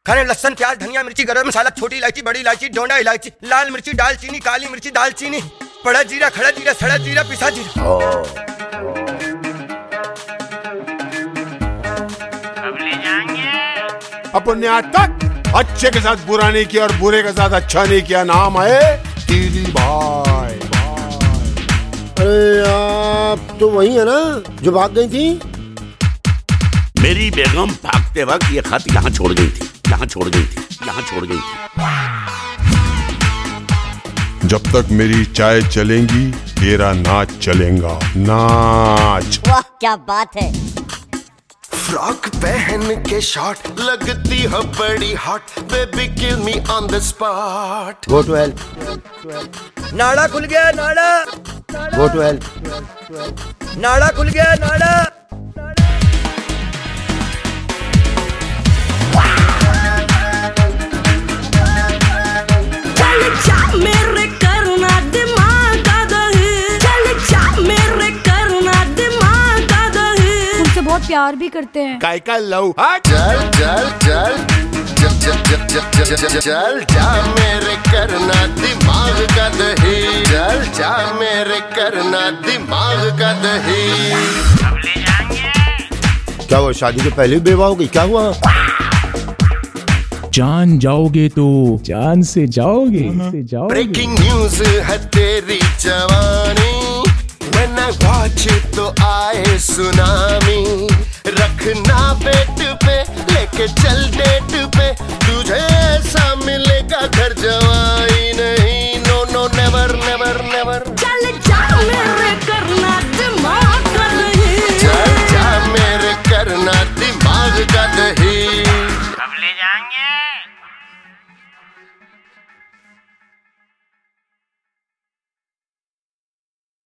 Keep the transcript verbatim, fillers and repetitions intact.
खाने लहसुन प्याज धनिया मिर्ची गरम मसाला छोटी इलायची बड़ी इलायची डोंडा इलायची लाल मिर्ची दालचीनी काली मिर्ची दालचीनी बड़ा जीरा खड़ा जीरा सड़ा जीरा पिसा जीरा। अब ले जाएंगे अपने आज तक अच्छे के साथ बुरा नहीं किया और बुरे के साथ अच्छा नहीं किया। नाम है तीली भाई। अरे आप तो वही है ना जो भाग गई थी? मेरी बेगम भागते वक्त ये खत यहाँ छोड़ गई थी, यहाँ छोड़ गई थी, यहाँ छोड़ गई थी। जब तक मेरी चाय चलेंगी तेरा नाच चलेगा। नाच। वाह क्या बात है। फ्रॉक पहन के शॉर्ट लगती है बड़ी hot baby kill me on the spot. Go to hell. नाड़ा खुल गया नाड़ा। Go to hell. नाड़ा खुल गया नाड़ा। मेरे करना दिमाग का दही चल जा मेरे करना दिमाग का दही। तुमसे बहुत प्यार भी करते हैं। काय का लव हट। चल चल चल चल चल चल चल चल जा मेरे करना दिमाग का दही। चल जा मेरे करना दिमाग का दही। अब ले जाएंगे क्या हुआ शादी के पहले बेवा हो गई? क्या हुआ? जान जाओगे तो जान से जाओगे से जाओगे। ब्रेकिंग न्यूज है तेरी जवानी When I watch it तो आए सुनामी। रखना पेट पे लेके चल डेट पे तुझे ऐसा मिलेगा घर जवाई नहीं। No no never never never. चल जा मेरे करना दिमाग का दही। चल जा मेरे करना दिमाग का दही। अब ले जाएंगे